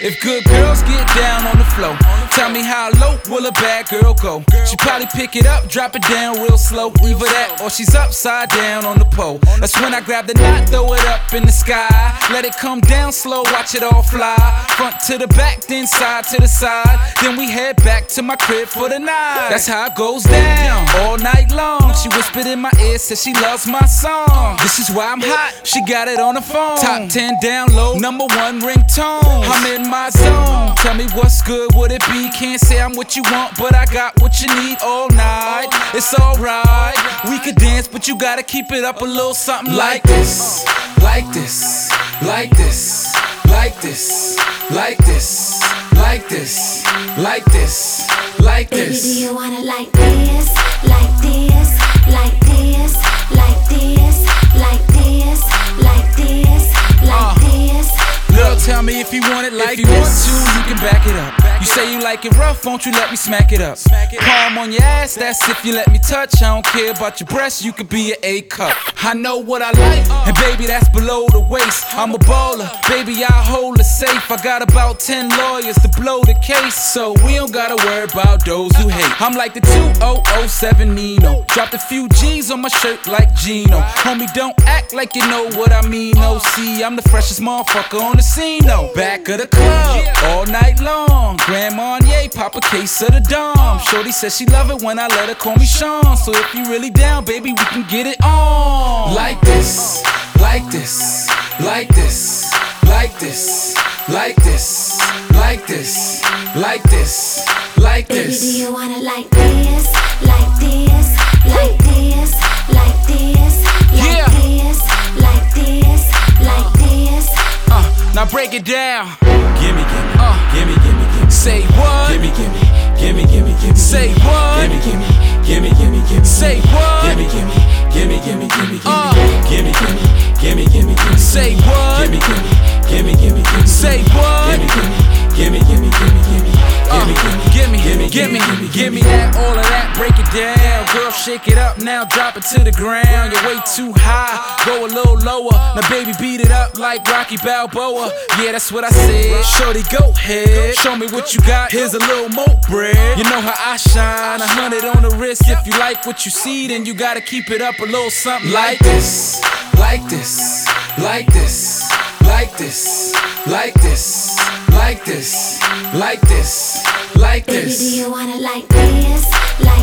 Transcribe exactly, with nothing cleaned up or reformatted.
If good girls get down on the floor, tell me how low will a bad girl go? She probably pick it up, drop it down real slow. Either that or she's upside down on the pole. That's when I grab the knot, throw it up in the sky. Let it come down slow, watch it all fly. Front to the back, then side to the side. Then we head back to my crib for the night. That's how it goes down, all night long. She whispered in my ear, said she loves my song. This is why I'm hot, she got it on the phone. Top ten download, number one ringtone. I'm in my zone, tell me what's good, would it be? Can't say I'm what you want, but I got what you need all night. It's alright, we could dance, but you gotta keep it up a little something like this. Like this, like this, like this, like this, like this, like this, like this. Baby, do you wanna like this, like this, like this, like this, like this, like this, like this? Girl, tell me if you want it like this. If you want to, you can back it up. You say you like it rough, won't you let me smack it up? Palm on your ass, that's if you let me touch. I don't care about your breasts, you could be an A cup. I know what I like, and baby, that's below the waist. I'm a baller, baby, I hold it safe. I got about ten lawyers to blow the case, so we don't gotta worry about those who hate. I'm like the two thousand seven Nino. Dropped a few G's on my shirt like Gino. Homie, don't act like you know what I mean. No, see, I'm the freshest motherfucker on the scene, no. Back of the club, all night long. Grand Marnier, pop a case of the Dom. Shorty says she love it when I let her call me Sean. So if you really down, baby, we can get it on. Like this, like this, like this, like this, like this, like this, like this, like this. Baby, do you wanna like this, like this, like this, like this, like this, like this, like this? Uh, now break it down. Gimme, gimme, Uh, gimme, gimme, gimme. Say what? Gimme, gimme, gimme, gimme, gimme. Say what? Gimme, gimme, gimme, gimme, gimme. Say what? Gimme, gimme, gimme, gimme, gimme, Uh. gimme. Gimme, gimme, gimme, gimme, gimme. Say what? Gimme, gimme, gimme, gimme, gimme. Say what? Gimme, gimme, gimme, gimme, gimme, gimme. Uh, Gimme, gimme, gimme, gimme, gimme that, all of that, break it down. Girl, shake it up now, drop it to the ground. You're way too high, go a little lower. Now, baby, beat it up like Rocky Balboa. Yeah, that's what I said. Shorty, go ahead, show me what you got. Here's a little more bread. You know how I shine, a hundred on the wrist. If you like what you see, then you gotta keep it up a little something like this, like this, like this, like this, like this, like this, like this, like Baby, do this. you wanna like this, like